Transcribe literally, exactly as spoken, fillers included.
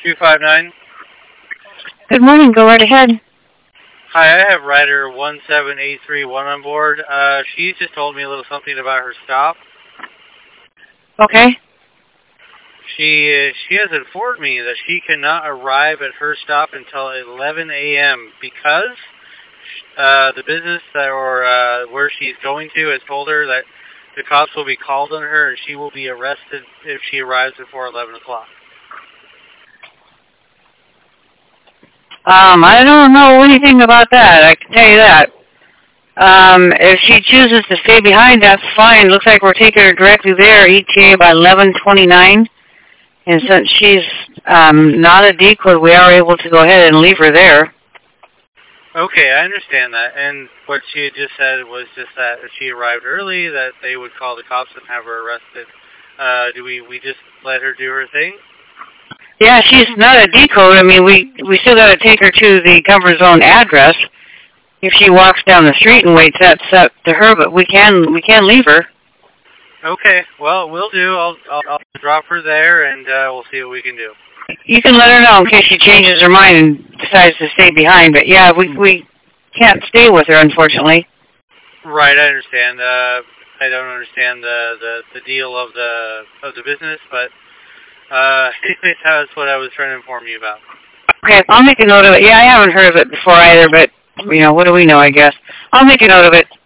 two five nine. Good morning. Go right ahead. Hi, I have rider one seven eight three one on board. Uh, she just told me a little something about her stop. Okay. She uh, she has informed me that she cannot arrive at her stop until eleven a m because uh, the business that, or uh, where she's going to has told her that the cops will be called on her and she will be arrested if she arrives before eleven o'clock. Um, I don't know anything about that. I can tell you that. Um, if she chooses to stay behind, that's fine. Looks like we're taking her directly there, E T A by eleven twenty-nine. And since she's um, not a decoy, we are able to go ahead and leave her there. Okay, I understand that. And what she had just said was just that if she arrived early, that they would call the cops and have her arrested. Uh, do we, we just let her do her thing? Yeah, she's not a decode. I mean, we we still got to take her to the comfort zone address. If she walks down the street and waits, that's up to her. But we can we can leave her. Okay, well, we'll do. I'll I'll, I'll drop her there, and uh, we'll see what we can do. You can let her know in case she changes her mind and decides to stay behind. But yeah, we we can't stay with her, unfortunately. Right, I understand. Uh, I don't understand the, the the deal of the of the business, but. Uh, that's what I was trying to inform you about. Okay, I'll make a note of it. Yeah, I haven't heard of it before either, but, you know, what do we know, I guess. I'll make a note of it.